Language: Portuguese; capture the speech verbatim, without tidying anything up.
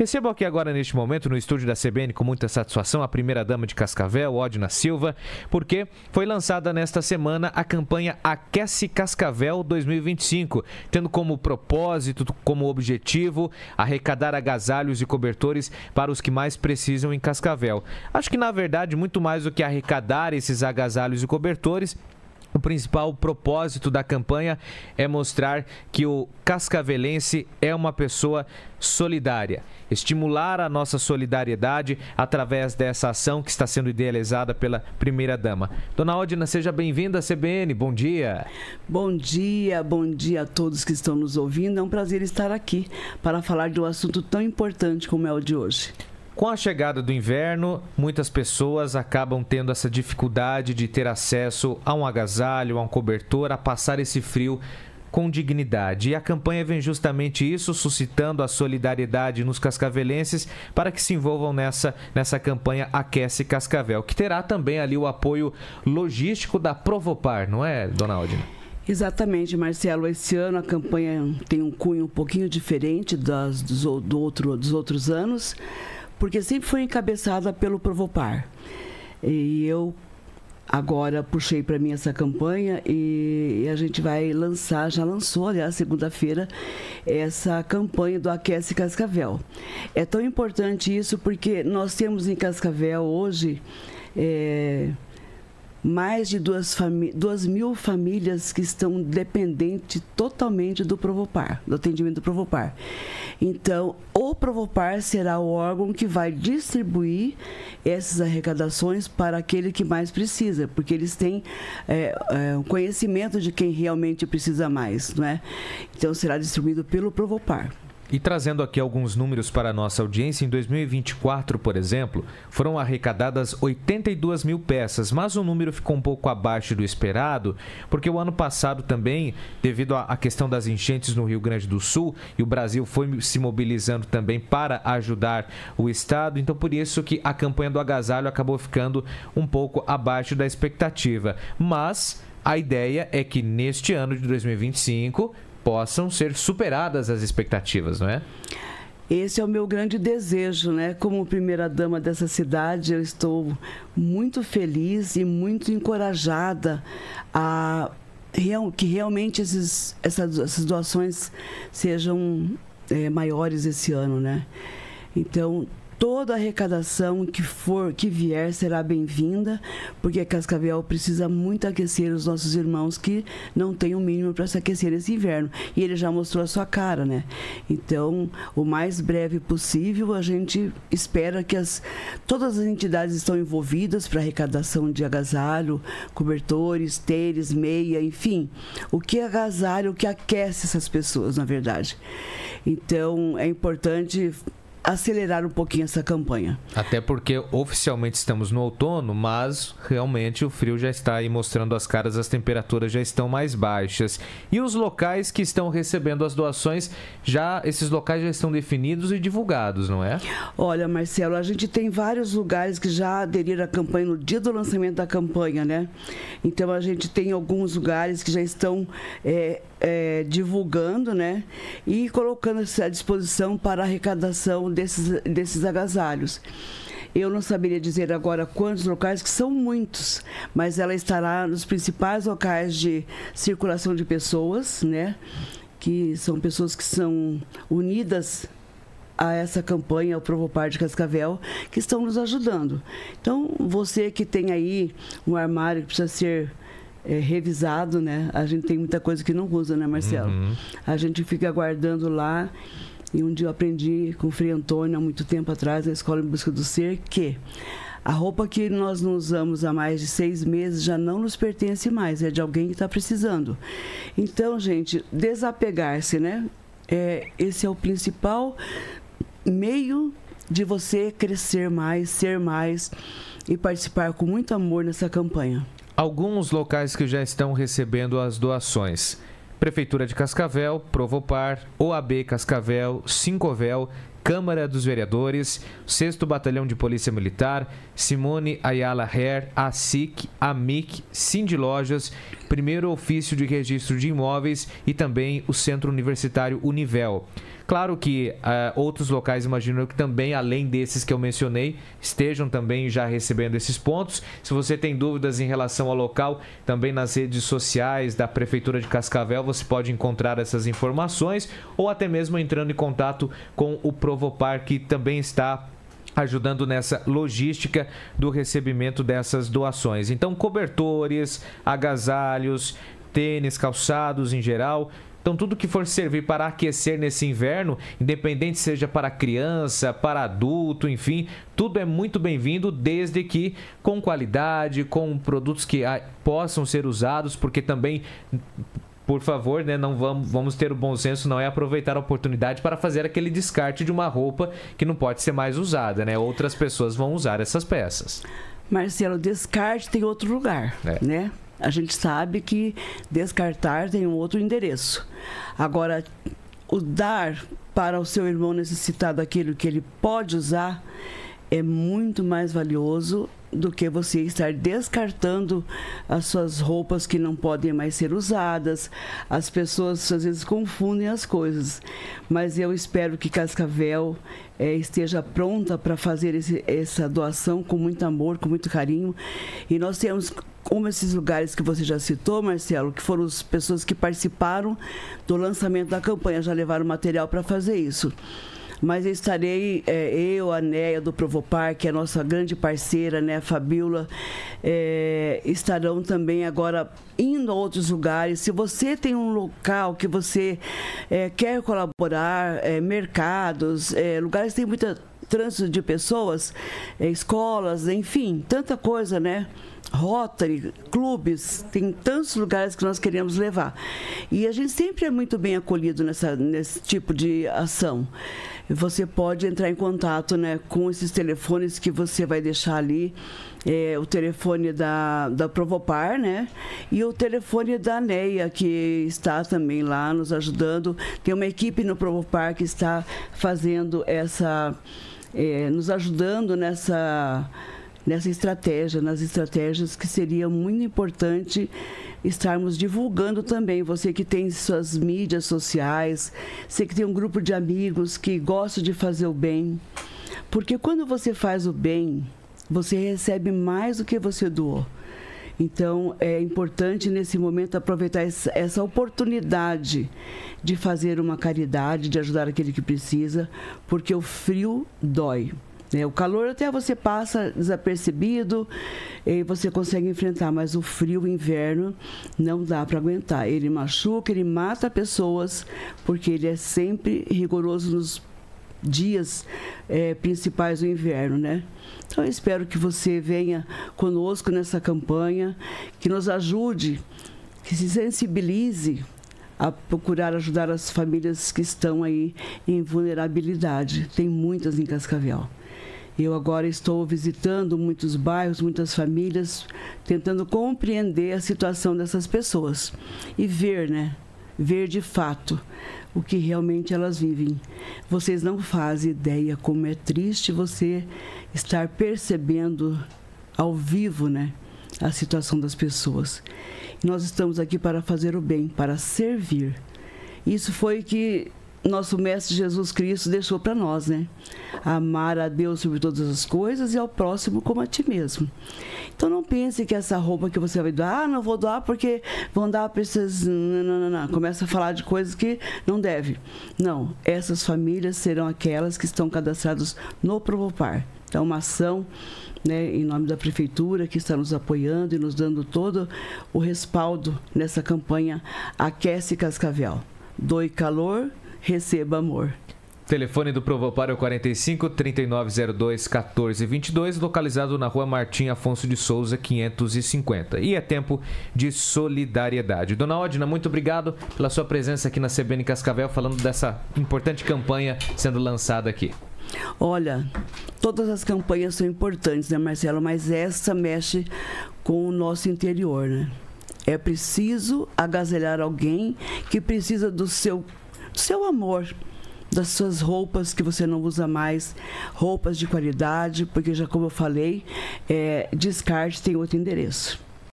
Recebo aqui agora, neste momento, no estúdio da C B N, com muita satisfação, a primeira-dama de Cascavel, Odna Silva, porque foi lançada nesta semana a campanha Aquece Cascavel dois mil e vinte e cinco, tendo como propósito, como objetivo, arrecadar agasalhos e cobertores para os que mais precisam em Cascavel. Acho que, na verdade, muito mais do que arrecadar esses agasalhos e cobertores, o principal propósito da campanha é mostrar que o cascavelense é uma pessoa solidária. Estimular a nossa solidariedade através dessa ação que está sendo idealizada pela primeira-dama. Dona Odna, seja bem-vinda à C B N. Bom dia. Bom dia, bom dia a todos que estão nos ouvindo. É um prazer estar aqui para falar de um assunto tão importante como é o de hoje. Com a chegada do inverno, muitas pessoas acabam tendo essa dificuldade de ter acesso a um agasalho, a um cobertor, a passar esse frio com dignidade. E a campanha vem justamente isso, suscitando a solidariedade nos cascavelenses para que se envolvam nessa, nessa campanha Aquece Cascavel, que terá também ali o apoio logístico da Provopar, não é, Dona Odna? Exatamente, Marcelo. Esse ano a campanha tem um cunho um pouquinho diferente das, dos, do outro, dos outros anos, porque sempre foi encabeçada pelo Provopar. E eu agora puxei para mim essa campanha e a gente vai lançar, já lançou, aliás, segunda-feira, essa campanha do Aquece Cascavel. É tão importante isso porque nós temos em Cascavel hoje é, mais de duas, famí- duas mil famílias que estão dependentes totalmente do Provopar, do atendimento do Provopar. Então, o Provopar será o órgão que vai distribuir essas arrecadações para aquele que mais precisa, porque eles têm é, é, um conhecimento de quem realmente precisa mais, não é? Então, será distribuído pelo Provopar. E trazendo aqui alguns números para a nossa audiência, em dois mil e vinte e quatro, por exemplo, foram arrecadadas oitenta e duas mil peças, mas o número ficou um pouco abaixo do esperado, porque o ano passado também, devido à questão das enchentes no Rio Grande do Sul, e o Brasil foi se mobilizando também para ajudar o Estado, então por isso que a campanha do agasalho acabou ficando um pouco abaixo da expectativa. Mas a ideia é que neste ano de dois mil e vinte e cinco possam ser superadas as expectativas, não é? Esse é o meu grande desejo, né? Como primeira-dama dessa cidade, eu estou muito feliz e muito encorajada a que realmente esses, essas, essas doações sejam é, maiores esse ano, né? Então, toda arrecadação que for, que vier, será bem-vinda, porque Cascavel precisa muito aquecer os nossos irmãos que não têm o mínimo para se aquecer nesse inverno. E ele já mostrou a sua cara, né? Então, o mais breve possível, a gente espera que as, todas as entidades estão envolvidas para arrecadação de agasalho, cobertores, tênis, meia, enfim. O que é agasalho, o que aquece essas pessoas, na verdade. Então, é importante acelerar um pouquinho essa campanha. Até porque oficialmente estamos no outono, mas realmente o frio já está aí mostrando as caras, as temperaturas já estão mais baixas. E os locais que estão recebendo as doações, já esses locais já estão definidos e divulgados, não é? Olha, Marcelo, a gente tem vários lugares que já aderiram à campanha no dia do lançamento da campanha, né? Então a gente tem alguns lugares que já estão é, é, divulgando, né? E colocando-se à disposição para arrecadação desses, desses agasalhos. Eu não saberia dizer agora quantos locais, que são muitos, mas ela estará nos principais locais de circulação de pessoas, né? Que são pessoas que são unidas a essa campanha, ao Provopar de Cascavel, que estão nos ajudando. Então, você que tem aí um armário que precisa ser é, revisado, né? A gente tem muita coisa que não usa, né, Marcelo? Uhum. A gente fica guardando lá. E um dia eu aprendi com o Frei Antônio, há muito tempo atrás, na Escola em Busca do Ser, que a roupa que nós não usamos há mais de seis meses já não nos pertence mais, é de alguém que está precisando. Então, gente, desapegar-se, né? É, esse é o principal meio de você crescer mais, ser mais e participar com muito amor nessa campanha. Alguns locais que já estão recebendo as doações: Prefeitura de Cascavel, Provopar, O A B Cascavel, Sincovel, Câmara dos Vereadores, sexto Batalhão de Polícia Militar, Simone Ayala Herr, A S I C, A M I C, Cindy Lojas, Primeiro Ofício de Registro de Imóveis e também o Centro Universitário Univel. Claro que uh, outros locais, imagino que também, além desses que eu mencionei, estejam também já recebendo esses pontos. Se você tem dúvidas em relação ao local, também nas redes sociais da Prefeitura de Cascavel, você pode encontrar essas informações, ou até mesmo entrando em contato com o Provopar, que também está ajudando nessa logística do recebimento dessas doações. Então, cobertores, agasalhos, tênis, calçados em geral. Então, tudo que for servir para aquecer nesse inverno, independente seja para criança, para adulto, enfim, tudo é muito bem-vindo, desde que com qualidade, com produtos que possam ser usados, porque também... Por favor, né, não vamos, vamos ter o bom senso, não é aproveitar a oportunidade para fazer aquele descarte de uma roupa que não pode ser mais usada, né? Outras pessoas vão usar essas peças. Marcelo, descarte tem outro lugar, é. né? A gente sabe que descartar tem um outro endereço. Agora, o dar para o seu irmão necessitado aquilo que ele pode usar é muito mais valioso do que você estar descartando as suas roupas que não podem mais ser usadas. As pessoas às vezes confundem as coisas, mas eu espero que Cascavel é, esteja pronta para fazer esse, essa doação com muito amor, com muito carinho. E nós temos, como esses lugares que você já citou, Marcelo, que foram as pessoas que participaram do lançamento da campanha, já levaram material para fazer isso. Mas eu estarei, é, eu, a Néia do Provopar, que é a nossa grande parceira, né, a Fabíola, é, estarão também agora indo a outros lugares. Se você tem um local que você é, quer colaborar, é, mercados, é, lugares que tem muito trânsito de pessoas, é, escolas, enfim, tanta coisa, né? Rotary, clubes, tem tantos lugares que nós queremos levar. E a gente sempre é muito bem acolhido nessa, nesse tipo de ação. Você pode entrar em contato, né, com esses telefones que você vai deixar ali, é, o telefone da, da Provopar, né, e o telefone da Néia, que está também lá nos ajudando. Tem uma equipe no Provopar que está fazendo essa, é, nos ajudando nessa... nessa estratégia, nas estratégias que seria muito importante estarmos divulgando também. Você que tem suas mídias sociais, você que tem um grupo de amigos que gosta de fazer o bem, porque quando você faz o bem, você recebe mais do que você doou. Então, é importante nesse momento aproveitar essa oportunidade de fazer uma caridade, de ajudar aquele que precisa, porque o frio dói. O calor até você passa desapercebido e você consegue enfrentar, mas o frio, o inverno, não dá para aguentar. Ele machuca, ele mata pessoas, porque ele é sempre rigoroso nos dias é, principais do inverno, né? Então, eu espero que você venha conosco nessa campanha, que nos ajude, que se sensibilize a procurar ajudar as famílias que estão aí em vulnerabilidade. Tem muitas em Cascavel. Eu agora estou visitando muitos bairros, muitas famílias, tentando compreender a situação dessas pessoas e ver, né? Ver de fato o que realmente elas vivem. Vocês não fazem ideia como é triste você estar percebendo ao vivo, né, a situação das pessoas. Nós estamos aqui para fazer o bem, para servir. Isso foi que nosso Mestre Jesus Cristo deixou para nós, né? Amar a Deus sobre todas as coisas e ao próximo como a ti mesmo. Então não pense que essa roupa que você vai doar, ah, não vou doar porque vão dar para esses... Não, não, não, não. Começa a falar de coisas que não deve. Não, essas famílias serão aquelas que estão cadastradas no Provopar. Então, uma ação, né, em nome da Prefeitura, que está nos apoiando e nos dando todo o respaldo nessa campanha Aquece Cascavel. Doe calor, receba amor. Telefone do Provopar é o quarenta e cinco, trinta e nove zero dois, quatorze vinte e dois, localizado na rua Martim Afonso de Souza, quinhentos e cinquenta. E é tempo de solidariedade. Dona Odna, muito obrigado pela sua presença aqui na C B N Cascavel, falando dessa importante campanha sendo lançada aqui. Olha, todas as campanhas são importantes, né, Marcelo? Mas essa mexe com o nosso interior, né? É preciso agasalhar alguém que precisa do seu, do seu amor, das suas roupas que você não usa mais, roupas de qualidade, porque já como eu falei, é, descarte tem outro endereço.